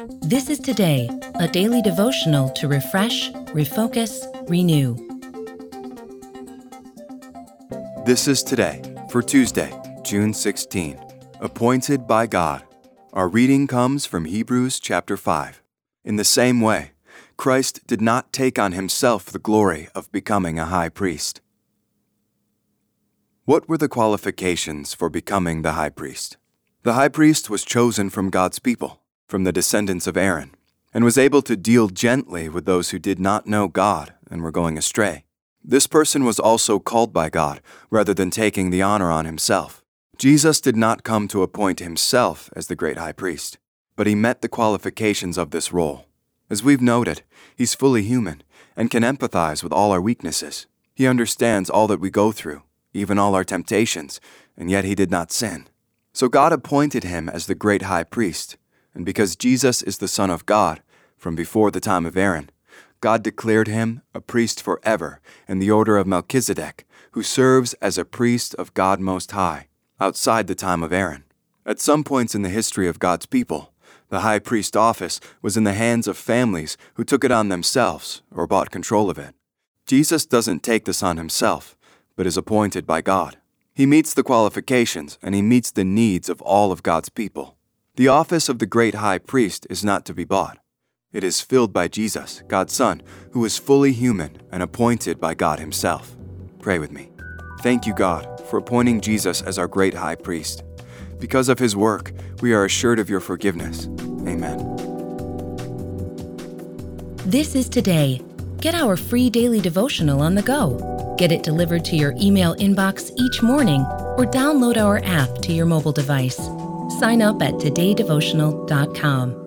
This is Today, a daily devotional to refresh, refocus, renew. This is Today for Tuesday, June 16, appointed by God. Our reading comes from Hebrews chapter 5. In the same way, Christ did not take on himself the glory of becoming a high priest. What were the qualifications for becoming the high priest? The high priest was chosen from God's people, from the descendants of Aaron, and was able to deal gently with those who did not know God and were going astray. This person was also called by God, rather than taking the honor on himself. Jesus did not come to appoint himself as the great high priest, but he met the qualifications of this role. As we've noted, he's fully human and can empathize with all our weaknesses. He understands all that we go through, even all our temptations, and yet he did not sin. So God appointed him as the great high priest, and because Jesus is the Son of God, from before the time of Aaron, God declared him a priest forever in the order of Melchizedek, who serves as a priest of God Most High, outside the time of Aaron. At some points in the history of God's people, the high priest office was in the hands of families who took it on themselves or bought control of it. Jesus doesn't take this on himself, but is appointed by God. He meets the qualifications and he meets the needs of all of God's people. The office of the great high priest is not to be bought. It is filled by Jesus, God's Son, who is fully human and appointed by God himself. Pray with me. Thank you, God, for appointing Jesus as our great high priest. Because of his work, we are assured of your forgiveness. Amen. This is Today. Get our free daily devotional on the go. Get it delivered to your email inbox each morning or download our app to your mobile device. Sign up at todaydevotional.com.